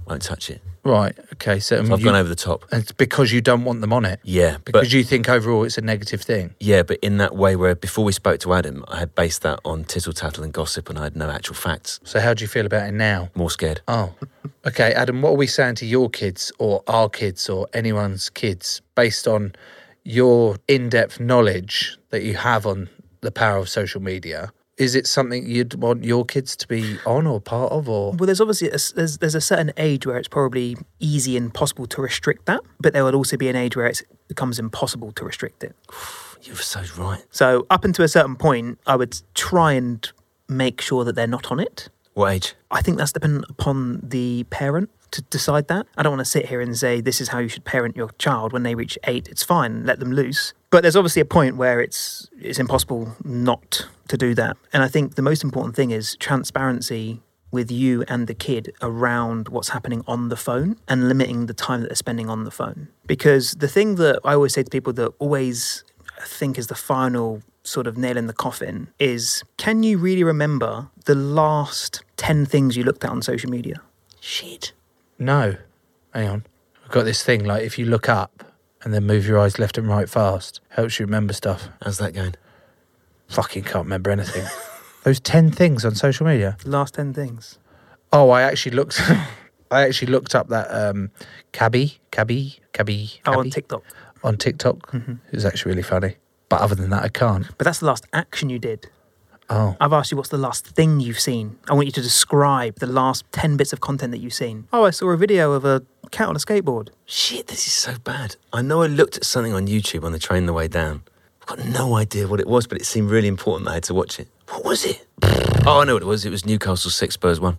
won't touch it. Right. Okay. So, So I've you, gone over the top. and it's because you don't want them on it. Yeah, Because but you think overall it's a negative thing. yeah, but in that way where before we spoke to Adam, I had based that on tittle tattle and gossip, and I had no actual facts. So how do you feel about it now? More scared. Oh, okay, Adam. What are we saying to your kids or our kids or anyone's kids based on your in-depth knowledge that you have on the power of social media? Is it something you'd want your kids to be on or part of, or? Well, there's obviously a, there's there's a certain age where it's probably easy and possible to restrict that, but there would also be an age where it becomes impossible to restrict it. You're so right. So up until a certain point, I would try and make sure that they're not on it. What age? I think that's dependent upon the parent to decide that. I don't want to sit here and say this is how you should parent your child. When they reach eight, it's fine, let them loose. But there's obviously a point where it's it's impossible not to do that. And I think the most important thing is transparency with you and the kid around what's happening on the phone and limiting the time that they're spending on the phone. Because the thing that I always say to people that always think is the final sort of nail in the coffin is, can you really remember the last ten things you looked at on social media? Shit. No. Hang on. I've got this thing, like if you look up and then move your eyes left and right fast, helps you remember stuff. How's that going? Fucking can't remember anything. Those ten things on social media. The last ten things. Oh, I actually looked I actually looked up that um Cabby, Cabby, Cabby, Oh, on Cabby TikTok. on TikTok. Mm-hmm. It was actually really funny. But other than that, I can't. But that's the last action you did. Oh. I've asked you what's the last thing you've seen. I want you to describe the last ten bits of content that you've seen. Oh, I saw a video of a cat on a skateboard. Shit, this is so bad. I know I looked at something on YouTube on the train on the way down. I've got no idea what it was, but it seemed really important that I had to watch it. What was it? Oh, I know what it was. It was Newcastle six, Spurs one.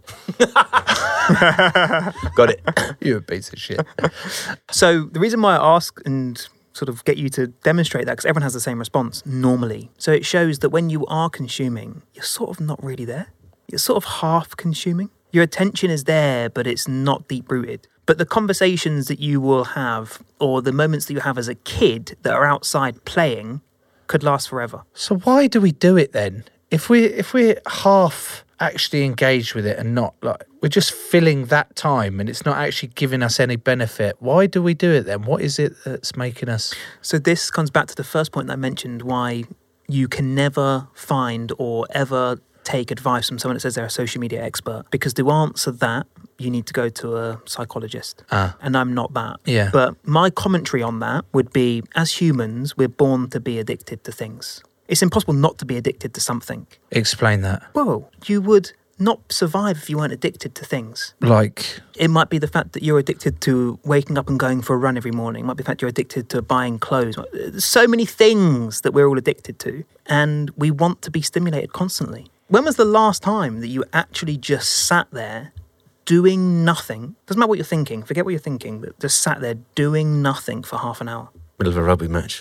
Got it. You're a piece of shit. So the reason why I ask and sort of get you to demonstrate that, because everyone has the same response normally. So it shows that when you are consuming, you're sort of not really there. You're sort of half consuming. Your attention is there, but it's not deep-rooted. But the conversations that you will have, or the moments that you have as a kid that are outside playing, could last forever. So why do we do it then? If we if we're half actually engaged with it and not like we're just filling that time and it's not actually giving us any benefit, why do we do it then? What is it that's making us? So this comes back to the first point that I mentioned, why you can never find or ever take advice from someone that says they're a social media expert, because to answer that, you need to go to a psychologist. Ah. And I'm not that. Yeah. But my commentary on that would be, as humans, we're born to be addicted to things. It's impossible not to be addicted to something. Explain that. Well, you would not survive if you weren't addicted to things. Like, It might be the fact that you're addicted to waking up and going for a run every morning. It might be the fact you're addicted to buying clothes. There's so many things that we're all addicted to, and we want to be stimulated constantly. When was the last time that you actually just sat there doing nothing? Doesn't matter what you're thinking. Forget what you're thinking, but just sat there doing nothing for half an hour. Middle of a rugby match.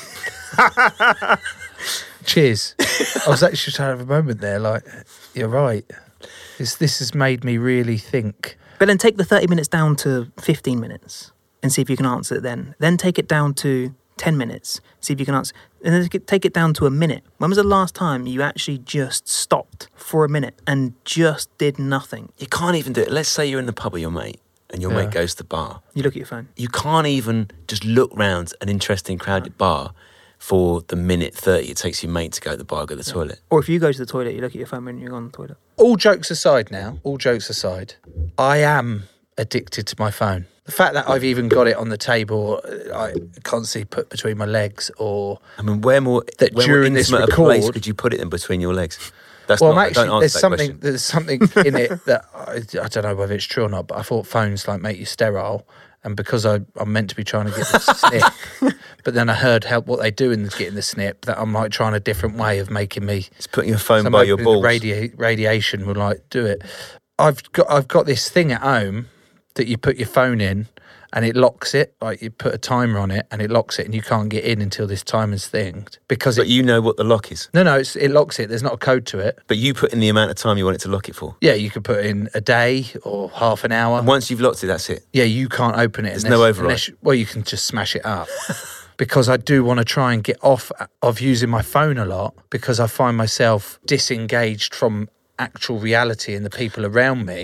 cheers. I was actually trying to have a moment there, like, you're right. This, this has made me really think. But then take the thirty minutes down to fifteen minutes and see if you can answer it then. Then take it down to ten minutes, see if you can answer. And then take it down to a minute. When was the last time you actually just stopped for a minute and just did nothing? You can't even do it. Let's say you're in the pub with your mate and your Yeah. mate goes to the bar. You look at your phone. You can't even just look round an interesting crowded bar for the minute thirty it takes your mate to go to the bar, go to the toilet. Or if you go to the toilet, you look at your phone when you're on the toilet. All jokes aside now, all jokes aside, I am addicted to my phone. The fact that I've even got it on the table, I constantly put between my legs, or I mean, where more, That where more during this intimate a place record- could you put it in between your legs? That's well, not, I'm actually don't there's answer that something question. there's something in it that I, I don't know whether it's true or not, but I thought phones like make you sterile, and because I I'm meant to be trying to get the snip, but then I heard how what they do in getting the snip, that I'm like trying a different way of making me. It's putting your phone So by I'm your hoping the balls. Radi- radiation will like do it. I've got I've got this thing at home that you put your phone in and it locks it. Like you put a timer on it and it locks it, and you can't get in until this timer's thinged because But it. you know what the lock is. No, no, it's, it locks it. There's not a code to it. But you put in the amount of time you want it to lock it for. Yeah, you could put in a day or half an hour. And once you've locked it, that's it. Yeah, you can't open it. There's unless, no override. unless you- well, you can just smash it up. Because I do want to try and get off of using my phone a lot, because I find myself disengaged from actual reality and the people around me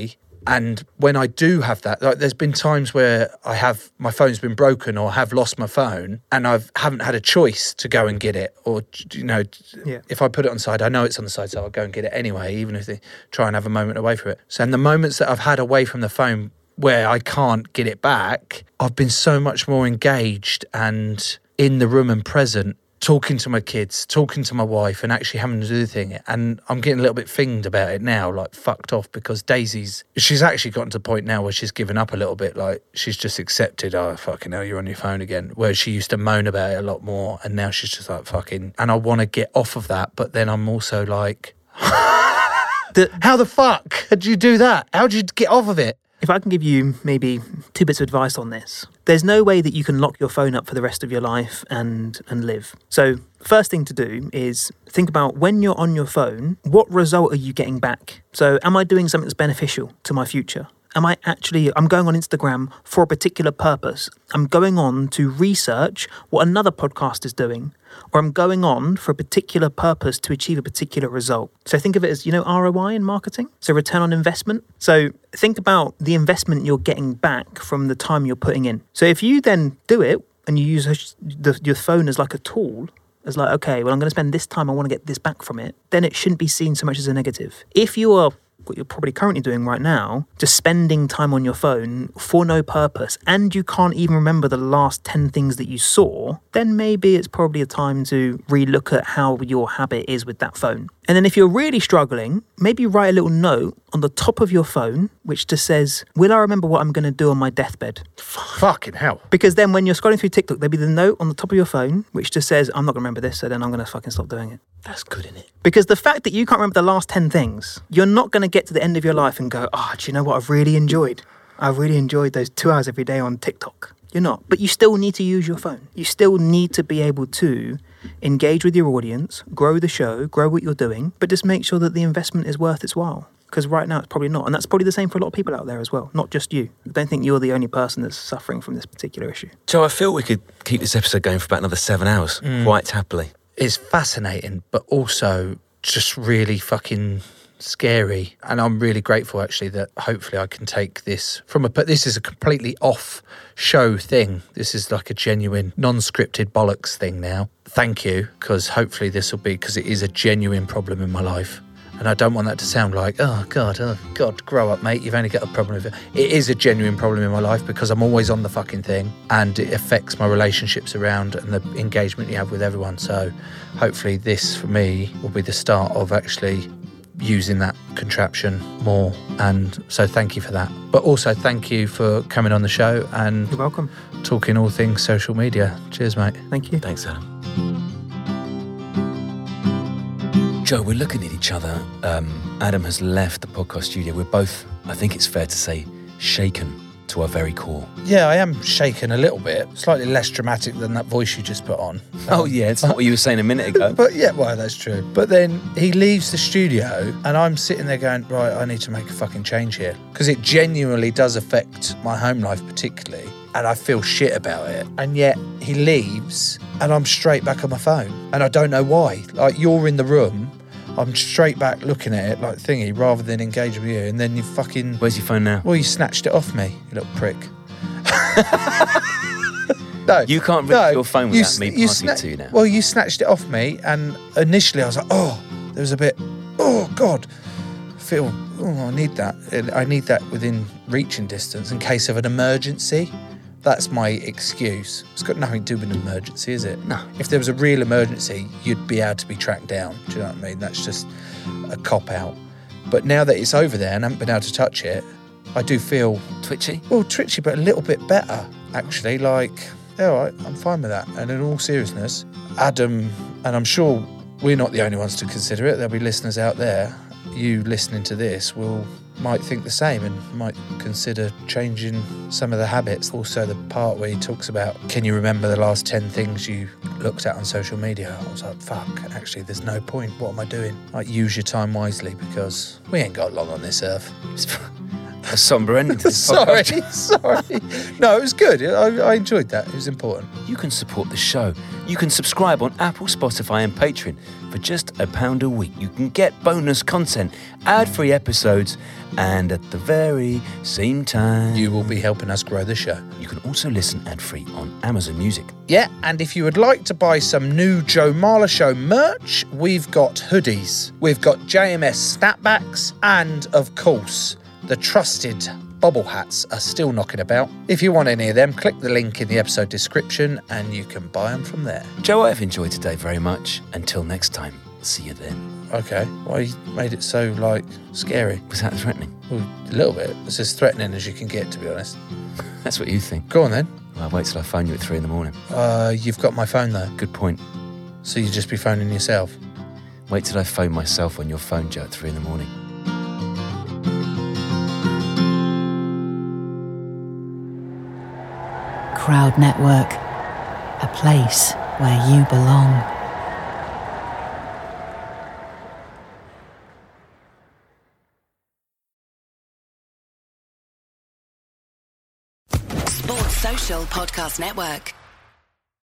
And when I do have that, like there's been times where I have, my phone's been broken or have lost my phone and I haven't had a choice to go and get it. Or, you know, Yeah. if I put it on the side, I know it's on the side, so I'll go and get it anyway, even if they try and have a moment away from it. So in the moments that I've had away from the phone where I can't get it back, I've been so much more engaged and in the room and present, talking to my kids, talking to my wife and actually having to do the thing. And I'm getting a little bit finged about it now, like fucked off, because Daisy's, she's actually gotten to the point now where she's given up a little bit. Like she's just accepted, oh, fucking hell, you're on your phone again. Whereas she used to moan about it a lot more. And now she's just like, fucking, and I want to get off of that. But then I'm also like, the, how the fuck did you do that? How did you get off of it? If I can give you maybe two bits of advice on this, there's no way that you can lock your phone up for the rest of your life and and live. So first thing to do is think about when you're on your phone, what result are you getting back? So am I doing something that's beneficial to my future? Am I actually, I'm going on Instagram for a particular purpose. I'm going on to research what another podcast is doing, or I'm going on for a particular purpose to achieve a particular result. So think of it as, you know, R O I in marketing, so return on investment. So think about the investment you're getting back from the time you're putting in. So if you then do it and you use the, your phone as like a tool, as like, okay, well, I'm going to spend this time, I want to get this back from it, then it shouldn't be seen so much as a negative. If you are, what you're probably currently doing right now, just spending time on your phone for no purpose, and you can't even remember the last ten things that you saw, then maybe it's probably a time to relook at how your habit is with that phone. And then if you're really struggling, maybe write a little note on the top of your phone, which just says, will I remember what I'm going to do on my deathbed? Fucking hell. Because then when you're scrolling through TikTok, there'll be the note on the top of your phone, which just says, I'm not going to remember this, so then I'm going to fucking stop doing it. That's good, isn't it? Because the fact that you can't remember the last ten things, you're not going to get to the end of your life and go, oh, do you know what I've really enjoyed? I've really enjoyed those two hours every day on TikTok. You're not. But you still need to use your phone. You still need to be able to engage with your audience, grow the show, grow what you're doing, but just make sure that the investment is worth its while. Because right now it's probably not. And that's probably the same for a lot of people out there as well, not just you. I don't think you're the only person that's suffering from this particular issue. Joe, I feel we could keep this episode going for about another seven hours, Mm. quite happily. It's fascinating, but also just really fucking scary. And I'm really grateful actually that hopefully I can take this from a, but this is a completely off show thing. This is like a genuine non-scripted bollocks thing now. Thank you, because hopefully this will be, because it is a genuine problem in my life. And I don't want that to sound like, oh God, oh God, grow up, mate. You've only got a problem with it. It is a genuine problem in my life because I'm always on the fucking thing and it affects my relationships around and the engagement you have with everyone. So hopefully this for me will be the start of actually using that contraption more. And so thank you for that. But also thank you for coming on the show and You're welcome. talking all things social media. Cheers, mate. Thank you. Thanks, Adam. Joe, we're looking at each other. Um, Adam has left the podcast studio. We're both, I think it's fair to say, shaken to our very core. Yeah, I am shaken a little bit. Slightly less dramatic than that voice you just put on. Oh, yeah, it's not what you were saying a minute ago. But yeah, well, that's true. But then he leaves the studio and I'm sitting there going, right, I need to make a fucking change here. Because it genuinely does affect my home life particularly. And I feel shit about it. And yet he leaves and I'm straight back on my phone. And I don't know why. Like, you're in the room, I'm straight back looking at it like thingy rather than engage with you. And then you fucking... Where's your phone now? Well, you snatched it off me, you little prick. No, You can't reach no, your phone you without sn- me you passing sna- it to you now. Well, you snatched it off me, and initially I was like, oh, there was a bit, oh, God. I feel, oh, I need that. I need that within reaching distance in case of an emergency. That's my excuse. It's got nothing to do with an emergency, is it? No. If there was a real emergency, you'd be able to be tracked down. Do you know what I mean? That's just a cop-out. But now that it's over there and I haven't been able to touch it, I do feel... Twitchy? Well, twitchy, but a little bit better, actually. Like, yeah, all right, I'm fine with that. And in all seriousness, Adam, and I'm sure we're not the only ones to consider it, there'll be listeners out there, you listening to this will might think the same and might consider changing some of the habits. Also, the part where he talks about, can you remember the last ten things you looked at on social media? I was like, fuck, actually, there's no point. What am I doing? Like, use your time wisely because we ain't got long on this earth. a sombre ending to this Sorry, podcast. sorry. No, it was good. I, I enjoyed that. It was important. You can support the show. You can subscribe on Apple, Spotify and Patreon for just a pound a week. You can get bonus content, ad-free episodes, and at the very same time, You will be helping us grow the show. you can also listen ad-free on Amazon Music. Yeah, and if you would like to buy some new Joe Marler Show merch, we've got hoodies, we've got J M S snapbacks, and of course, the trusted bobble hats are still knocking about. If you want any of them, click the link in the episode description and you can buy them from there. Joe, I've enjoyed today very much. Until next time, see you then. Okay, why you made it so, like, scary? Was that threatening? Well, a little bit. It's as threatening as you can get, to be honest. That's what you think. Go on then. Well, I'll wait till I phone you at three in the morning. Uh, you've got my phone though, Good point. so you just be phoning yourself. Wait till I phone myself on your phone, Joe, at three in the morning. Crowd Network, a place where you belong. Sports Social Podcast Network.